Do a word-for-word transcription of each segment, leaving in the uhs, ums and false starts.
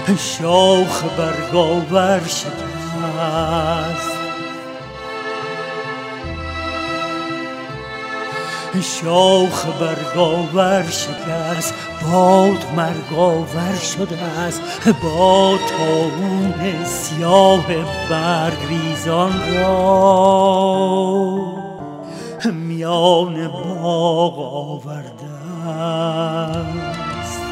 شاخ برگاور شکست، شاخ برگاور شکست، باد مرگاور شده است با طاعون سیاه برگریزان را میان باغ آورده است.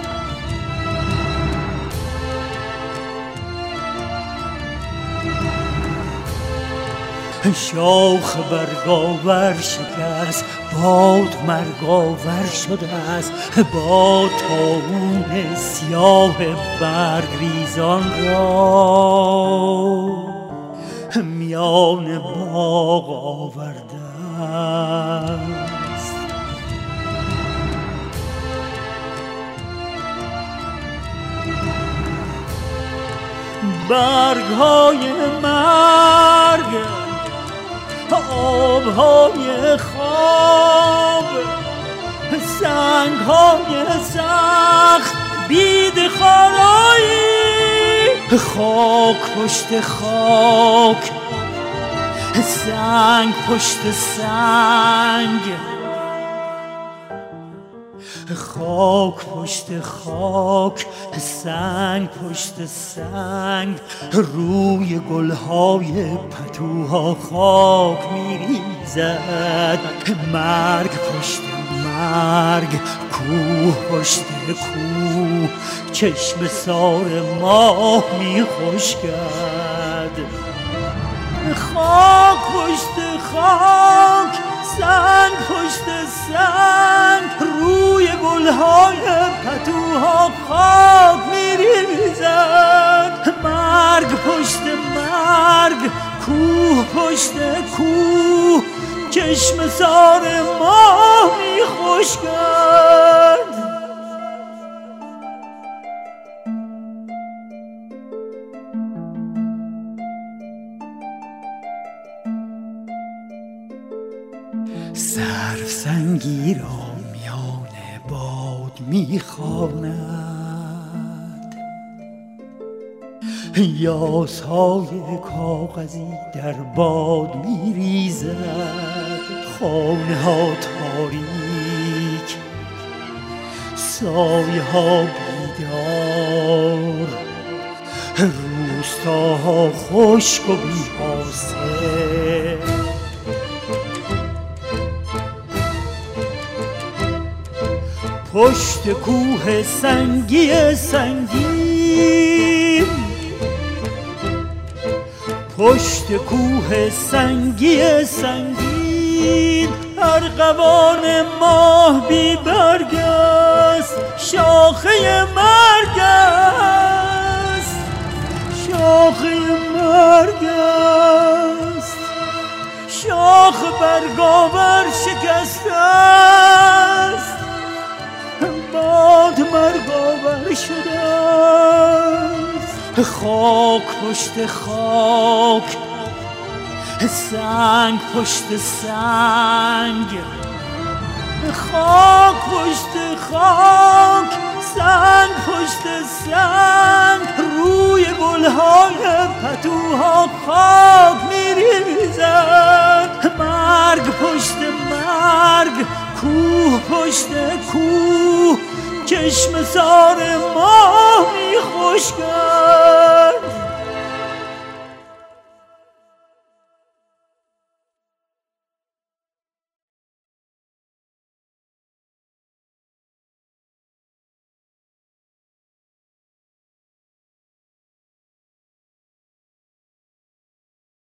شاخ برگاور شکست، باد مرگاور شده است با طاعون سیاه برگریزان را میان باغ آورده است. برگ‌های مرگ، آب‌های خواب، سنگ‌های سخت بید خارایی، خاک پشت خاک، سنگ پشت سنگ، خاک پشت خاک، سنگ پشت سنگ، روی گلهای پتوها خاک میریزد. مرگ پشت مرگ، کوه پشت کوه، چشم سار ماه میخشکد. خاک پشت خاک، سنگ پشت سنگ، روی گلهای پتوها خاک میریزد. مرگ پشت مرگ، کوه پشت کوه، چشم سار ماه میخشکد. سرو سنگی را میان باد میخواند، یاسهای کاغذی در باد میریزد. خانه ها تاریک، سایه ها بیدار، روستاها خشک و بی حاصل. پشت کوه سنگی سنگین، پشت کوه سنگی سنگین، ارغوان ماه بی برگ است، شاخه مرگ است، شاخه مرگ است. شاخ برگاور شکسته است، باد مرگاور شده است. خاک پشت خاک، سنگ پشت سنگ، خاک پشت خاک، سنگ پشت سنگ، روی گلهای پتوها خاک میریزد. مرگ پشت مرگ، کوه پشت کوه، چشم سار ماه میخشکد.